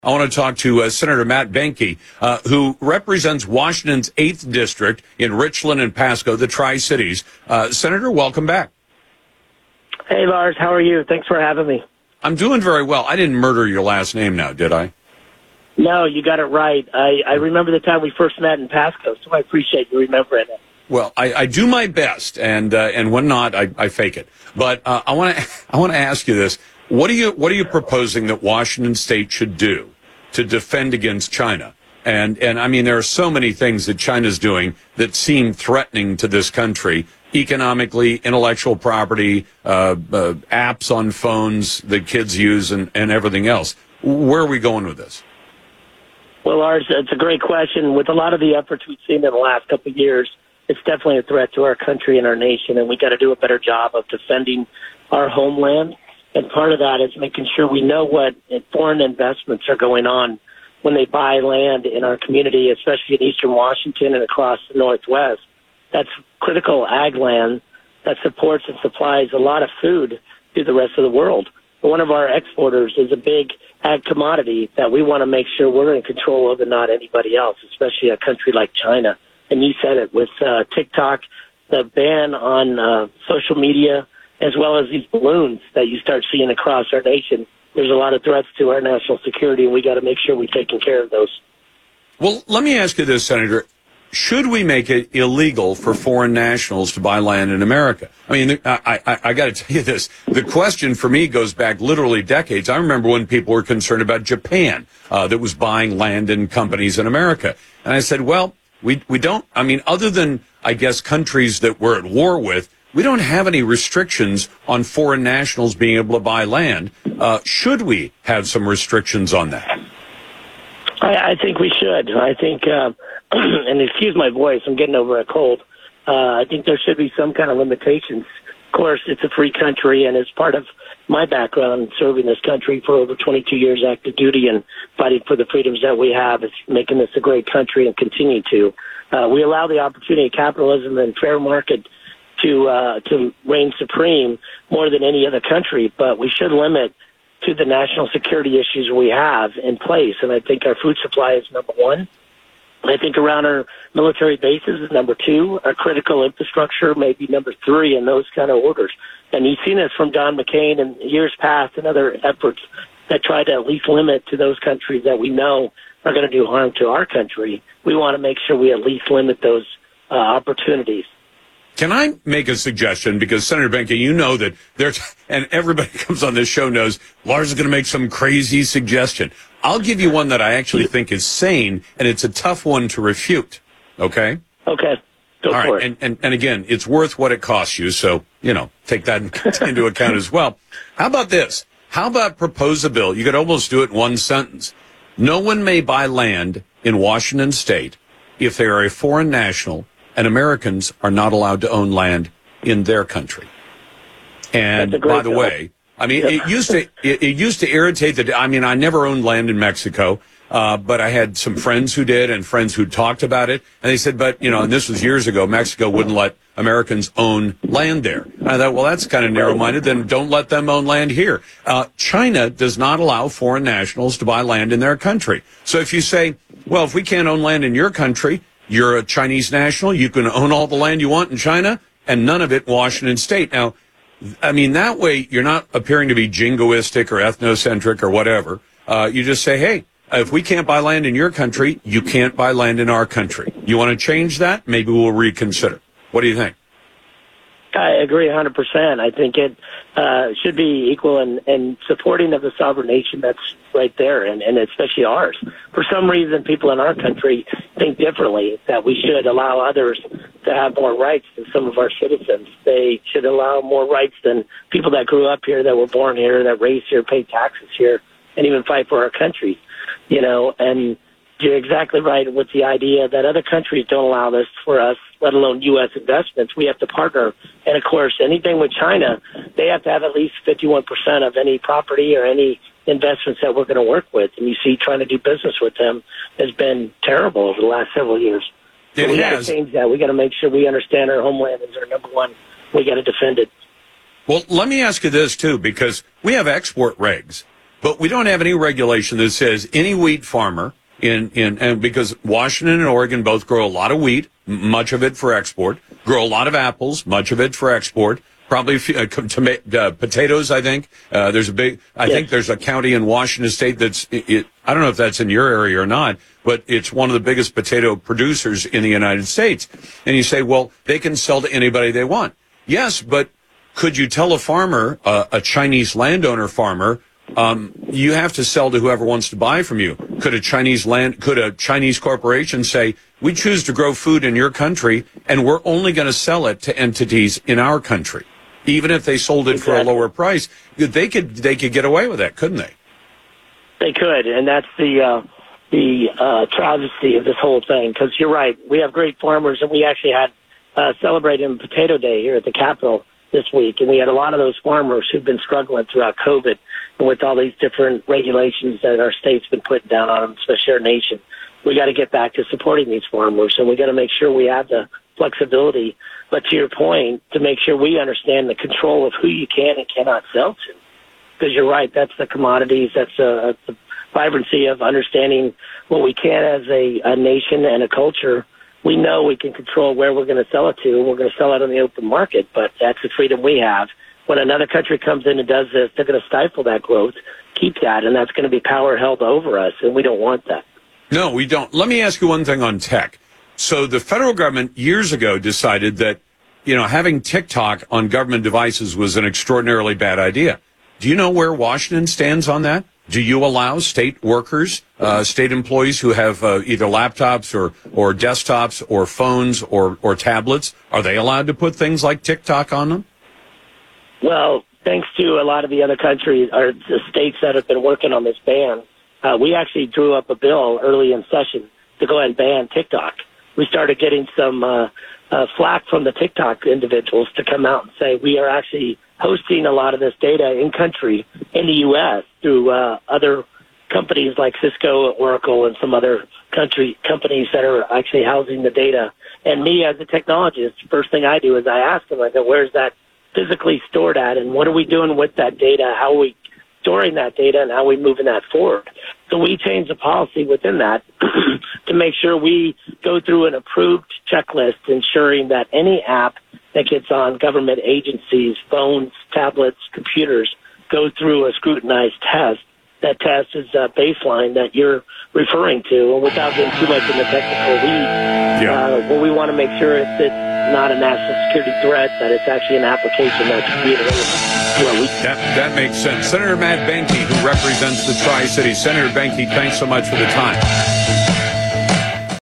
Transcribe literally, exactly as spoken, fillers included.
I want to talk to uh, Senator Matt Boehnke, uh, who represents Washington's eighth District in Richland and Pasco, the Tri-Cities. Uh, Senator, welcome back. Hey, Lars. How are you? Thanks for having me. I'm doing very well. I didn't murder your last name now, did I? No, you got it right. I, I remember the time we first met in Pasco, so I appreciate you remembering it. Well, I, I do my best, and uh, and when not, I, I fake it. But uh, I want to I want to ask you this: What are you what are you proposing that Washington State should do to defend against China? And and I mean, there are so many things that China's doing that seem threatening to this country, economically, intellectual property, uh, uh, apps on phones that kids use, and, and everything else. Where are we going with this? Well, Lars, it's a great question. With a lot of the efforts we've seen in the last couple of years, it's definitely a threat to our country and our nation, and we got to do a better job of defending our homeland. And part of that is making sure we know what foreign investments are going on when they buy land in our community, especially in eastern Washington and across the Northwest. That's critical ag land that supports and supplies a lot of food to the rest of the world. One of our exporters is a big ag commodity that we want to make sure we're in control of and not anybody else, especially a country like China. And you said it with uh, TikTok, the ban on uh, social media, as well as these balloons that you start seeing across our nation. There's a lot of threats to our national security, and we got to make sure we're taking care of those. Well, let me ask you this, Senator. Should we make it illegal for foreign nationals to buy land in America? I mean, I, I, I got to tell you this. The question for me goes back literally decades. I remember when people were concerned about Japan uh, that was buying land and companies in America. And I said, well, we we don't, I mean, other than, I guess, countries that we're at war with, we don't have any restrictions on foreign nationals being able to buy land. Uh, should we have some restrictions on that? I, I think we should. I think, uh, and excuse my voice, I'm getting over a cold. Uh, I think there should be some kind of limitations. Of course, it's a free country, and as part of my background serving this country for over twenty-two years active duty and fighting for the freedoms that we have, it's making this a great country and continue to. Uh, we allow the opportunity of capitalism and fair market to uh, to reign supreme more than any other country, but we should limit to the national security issues we have in place. And I think our food supply is number one. I think around our military bases is number two. Our critical infrastructure may be number three in those kind of orders. And you've seen this from John McCain in years past and other efforts that try to at least limit to those countries that we know are going to do harm to our country. We want to make sure we at least limit those uh, opportunities. Can I make a suggestion? Because Senator Boehnke, you know that there's, and everybody who comes on this show knows Lars is going to make some crazy suggestion. I'll give you one that I actually think is sane, and it's a tough one to refute. Okay? Okay. Go All for right. it. And, and, and again, it's worth what it costs you. So, you know, take that into account as well. How about this? How about propose a bill? You could almost do it in one sentence. No one may buy land in Washington State if they are a foreign national, and Americans are not allowed to own land in their country. And by the bill. way, I mean, it used to it, it used to irritate the. I mean, I never owned land in Mexico, uh, but I had some friends who did and friends who talked about it, and they said, but you know, and this was years ago, Mexico wouldn't let Americans own land there. And I thought, well, that's kind of narrow-minded. Then don't let them own land here. Uh, China does not allow foreign nationals to buy land in their country. So if you say, well, if we can't own land in your country, you're a Chinese national, you can own all the land you want in China, and none of it in Washington State. Now, I mean, that way you're not appearing to be jingoistic or ethnocentric or whatever. Uh, you just say, hey, if we can't buy land in your country, you can't buy land in our country. You want to change that? Maybe we'll reconsider. What do you think? I agree one hundred percent. I think it uh, should be equal and, and supporting of the sovereign nation that's right there, and, and especially ours. For some reason, people in our country think differently, that we should allow others to have more rights than some of our citizens. They should allow more rights than people that grew up here, that were born here, that raised here, pay taxes here, and even fight for our country. You know, and you're exactly right with the idea that other countries don't allow this for us, let alone U S investments. We have to partner. And, of course, anything with China, they have to have at least fifty-one percent of any property or any investments that we're going to work with. And you see, trying to do business with them has been terrible over the last several years. So It we got to has. change that. We got to make sure we understand our homeland is our number one. We got to defend it. Well, let me ask you this, too, because we have export regs. but we don't have any regulation that says any wheat farmer in, in, and because Washington and Oregon both grow a lot of wheat, much of it for export, grow a lot of apples, much of it for export, probably uh, tomato, uh, potatoes, I think. Uh, there's a big, I yes. think there's a county in Washington State that's, it, it, I don't know if that's in your area or not, but it's one of the biggest potato producers in the United States. And you say, well, they can sell to anybody they want. Yes, but could you tell a farmer, uh, a Chinese landowner farmer, um, you have to sell to whoever wants to buy from you? Could a Chinese land, could a Chinese corporation say, we choose to grow food in your country and we're only going to sell it to entities in our country? Even if they sold it exactly. for a lower price, they could they could get away with that, couldn't they? They could, and that's the uh, the uh, travesty of this whole thing. Because you're right, we have great farmers, and we actually had uh, celebrating Potato Day here at the Capitol this week, and we had a lot of those farmers who've been struggling throughout COVID and with all these different regulations that our state's been putting down on them, especially our nation. We got to get back to supporting these farmers, and we got to make sure we have the flexibility. But to your point, to make sure we understand the control of who you can and cannot sell to. Because you're right, that's the commodities, that's uh, the vibrancy of understanding what we can as a, a nation and a culture. We know we can control where we're going to sell it to, and we're going to sell it on the open market, but that's the freedom we have. When another country comes in and does this, they're going to stifle that growth, keep that, and that's going to be power held over us, and we don't want that. No, we don't. Let me ask you one thing on tech. So the federal government years ago decided that, you know, having TikTok on government devices was an extraordinarily bad idea. Do you know where Washington stands on that? Do you allow state workers, uh, state employees who have uh, either laptops or, or desktops or phones or, or tablets, are they allowed to put things like TikTok on them? Well, thanks to a lot of the other countries or the states that have been working on this ban, uh, we actually drew up a bill early in session to go ahead and ban TikTok. We started getting some uh, uh, flack from the TikTok individuals to come out and say we are actually hosting a lot of this data in country in the U S through uh, other companies like Cisco, Oracle, and some other country companies that are actually housing the data. And me as a technologist, first thing I do is I ask them, I go, where's that physically stored at, and what are we doing with that data? How are we storing that data, and how are we moving that forward? So we change the policy within that to make sure we go through an approved checklist, ensuring that any app that gets on government agencies, phones, tablets, computers, goes through a scrutinized test. That test is a baseline that you're referring to, and without getting too much in the technical weeds, yeah. uh, well, we want to make sure it's, it's not a national security threat, that it's actually an application that's created. Well, we- that, that makes sense. Senator Matt Behnke, who represents the Tri-Cities. Senator Behnke, thanks so much for the time.